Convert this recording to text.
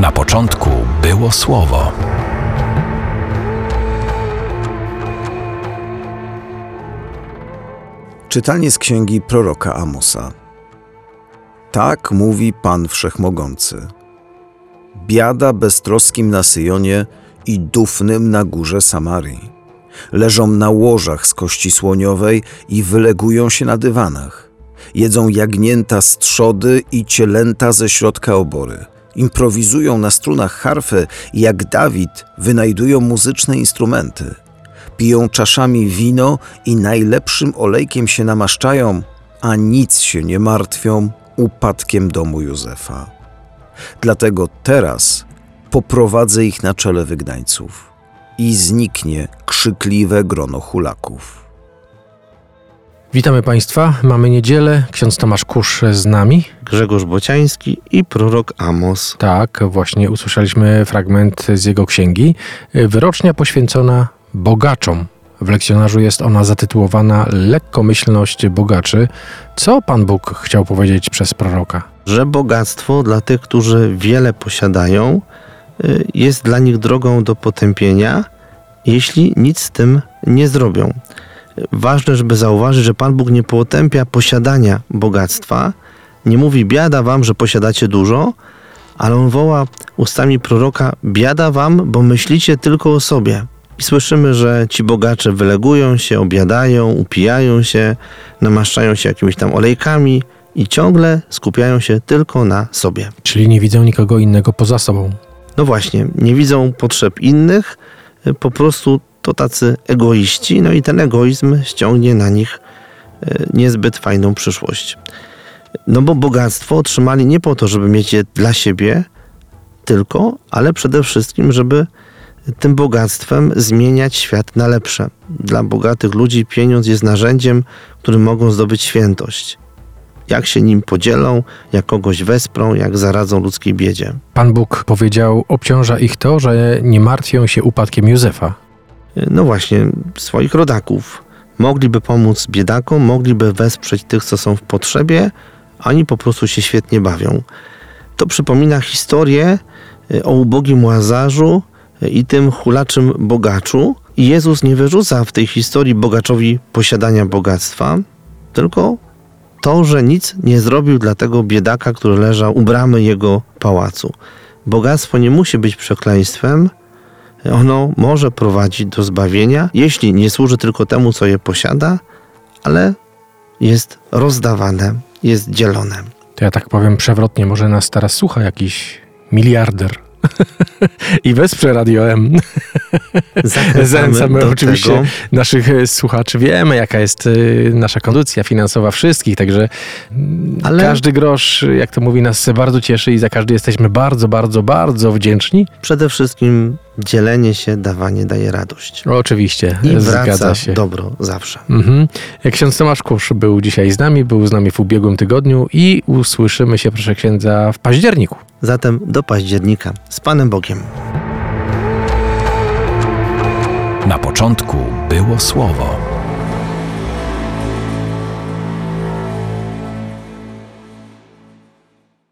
Na początku było Słowo. Czytanie z księgi proroka Amosa. Tak mówi Pan Wszechmogący. Biada beztroskim na Syjonie i dufnym na górze Samarii. Leżą na łożach z kości słoniowej i wylegują się na dywanach. Jedzą jagnięta z trzody i cielęta ze środka obory. Improwizują na strunach harfy i jak Dawid wynajdują muzyczne instrumenty. Piją czaszami wino i najlepszym olejkiem się namaszczają, a nic się nie martwią upadkiem domu Józefa. Dlatego teraz poprowadzę ich na czele wygnańców i zniknie krzykliwe grono hulaków. Witamy Państwa, mamy niedzielę, ksiądz Tomasz Kusz z nami. Grzegorz Bociański i prorok Amos. Tak, właśnie usłyszeliśmy fragment z jego księgi. Wyrocznia poświęcona bogaczom. W lekcjonarzu jest ona zatytułowana Lekkomyślność bogaczy. Co Pan Bóg chciał powiedzieć przez proroka? Że bogactwo dla tych, którzy wiele posiadają, jest dla nich drogą do potępienia, jeśli nic z tym nie zrobią. Ważne, żeby zauważyć, że Pan Bóg nie potępia posiadania bogactwa. Nie mówi biada wam, że posiadacie dużo, ale On woła ustami proroka biada wam, bo myślicie tylko o sobie. I słyszymy, że ci bogacze wylegują się, obiadają, upijają się, namaszczają się jakimiś tam olejkami i ciągle skupiają się tylko na sobie. Czyli nie widzą nikogo innego poza sobą. No właśnie, nie widzą potrzeb innych, po prostu to tacy egoiści, no i ten egoizm ściągnie na nich niezbyt fajną przyszłość. No bo bogactwo otrzymali nie po to, żeby mieć je dla siebie tylko, ale przede wszystkim, żeby tym bogactwem zmieniać świat na lepsze. Dla bogatych ludzi pieniądz jest narzędziem, którym mogą zdobyć świętość. Jak się nim podzielą, jak kogoś wesprą, jak zaradzą ludzkiej biedzie. Pan Bóg powiedział, obciąża ich to, że nie martwią się upadkiem Józefa. No właśnie, swoich rodaków. Mogliby pomóc biedakom, mogliby wesprzeć tych, co są w potrzebie, a oni po prostu się świetnie bawią. To przypomina historię o ubogim Łazarzu i tym hulaczym bogaczu. I Jezus nie wyrzuca w tej historii bogaczowi posiadania bogactwa, tylko to, że nic nie zrobił dla tego biedaka, który leżał u bramy jego pałacu. Bogactwo nie musi być przekleństwem. Ono może prowadzić do zbawienia, jeśli nie służy tylko temu, co je posiada, ale jest rozdawane, jest dzielone. To ja tak powiem przewrotnie, może nas teraz słucha jakiś miliarder i wesprze Radio M. Zachęcamy oczywiście naszych słuchaczy. Wiemy, jaka jest nasza kondycja finansowa wszystkich, także każdy grosz, jak to mówi, nas bardzo cieszy i za każdy jesteśmy bardzo, bardzo, bardzo wdzięczni. Przede wszystkim dzielenie się, dawanie daje radość. Oczywiście, i zgadza się. Dobro zawsze. Jak ksiądz Tomasz Kusz był dzisiaj z nami, był z nami w ubiegłym tygodniu i usłyszymy się, proszę księdza, w październiku. Zatem do października. Z Panem Bogiem. Na początku było Słowo.